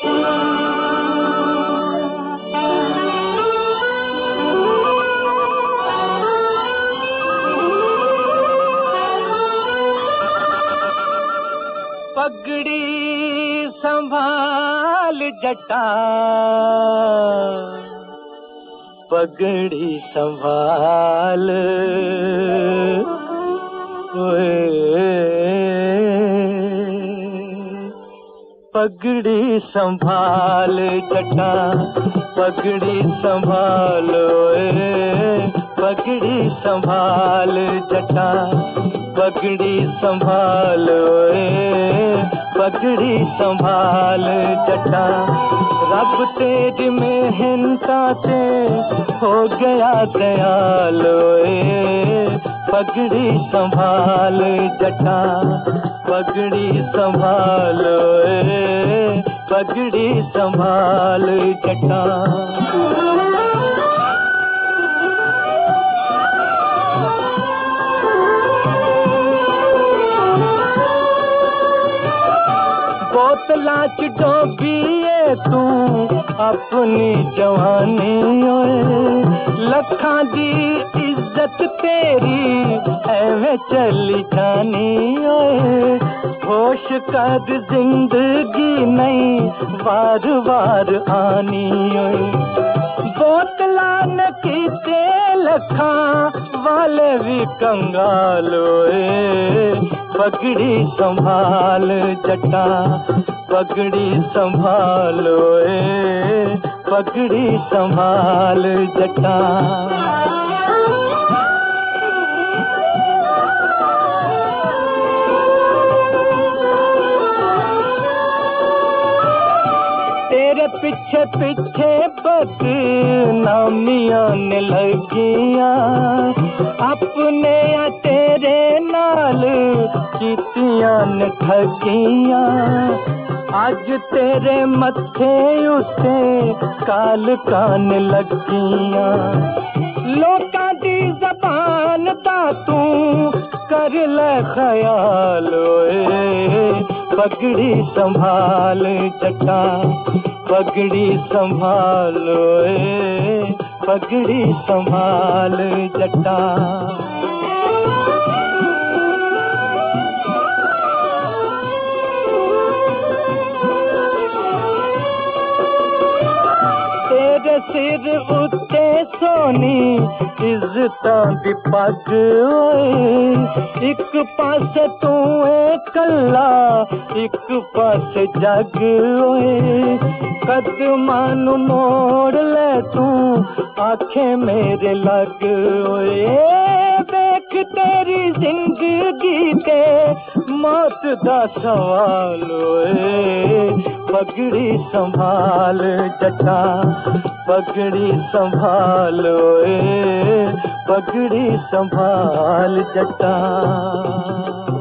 पगड़ी संभाल जटा, पगड़ी संभाल, पगड़ी संभाल जटा, पगड़ी संभालो, पगड़ी संभाल जटा, पगड़ी संभालो, पगड़ी संभाल जटा। रब तेरी मेहनता से हो गया दयालो, पगड़ी संभाल जटा, पगड़ी संभालो, पगड़ी संभाल जटा। बोतला च डोबिए तू अपनी जवानी, लखां दी इज्जत तेरी एवें चली जानी। होश कर जिंदगी नहीं वार वार आनी। बोतला न कीते लखां वाले भी कंगालो, पगड़ी संभाल जटा, पगड़ी संभालो, पगड़ी संभाल जटा। तेरे पीछे पीछे बदनामियां ने लगियां, अपने या तेरे नाल कीतियां ने ठगियां। आज तेरे मत्थे उत्ते काल कान लगियां। लोकां दी ज़बान दा तू कर ले ख्याल, पगड़ी संभाल जटा, पगड़ी संभालो, पगड़ी संभाल जटा। तेरे सिर उत्ते सोनी इज्जतां दी पग, एक पासे तू कल्ला एक पासे जग। कदमां नू मोड़ ले तू आखे मेरे लग। देख तेरी जिंदगी ते मौत दा सवाल, पगड़ी संभाल जटा, पगड़ी संभालो, पगड़ी संभाल जटा।